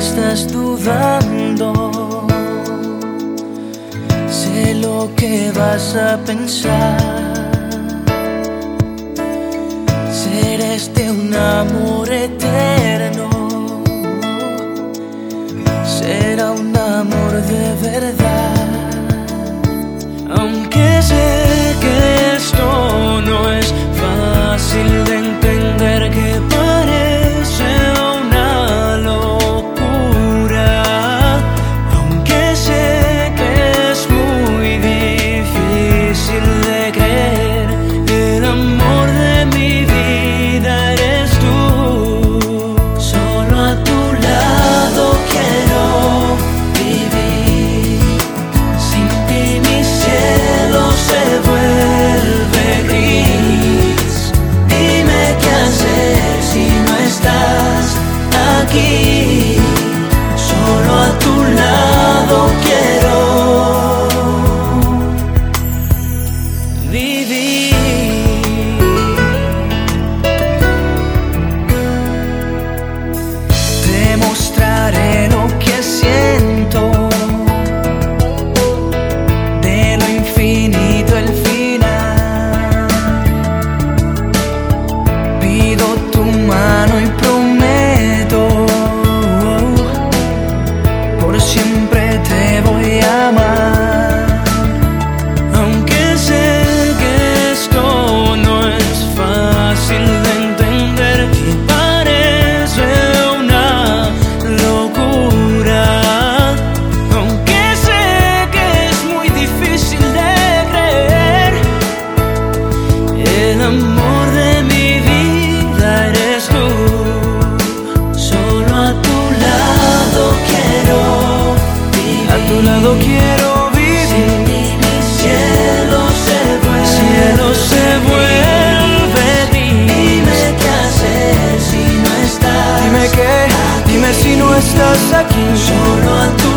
estás dudando, sé lo que vas a pensar. Serás de un amor eterno, será un amor de verdad. Aunque sé que esto no es fácil de entender, que parece una locura, aunque sé que es muy difícil de creer, el amor de mi vida eres tú. Solo a tu lado quiero vivir, sin ti mi cielo se vuelve gris. Dime qué hacer si no estás aquí. Solo a tu lado quiero vivir. Te mostraré lo que siento, de lo infinito el final. Pido tu mano y prometo, por siempre te voy a amar. Aunque sé que esto no es fácil de entender, que parece una locura, aunque sé que es muy difícil de creer, el amor de mi vida eres tú. Solo a tu lado quiero vivir, a tu lado quiero vivir. Sin ti mi cielo se vuelve gris. Dime qué hacer si no estás. Dime si no estás aquí. Solo a tu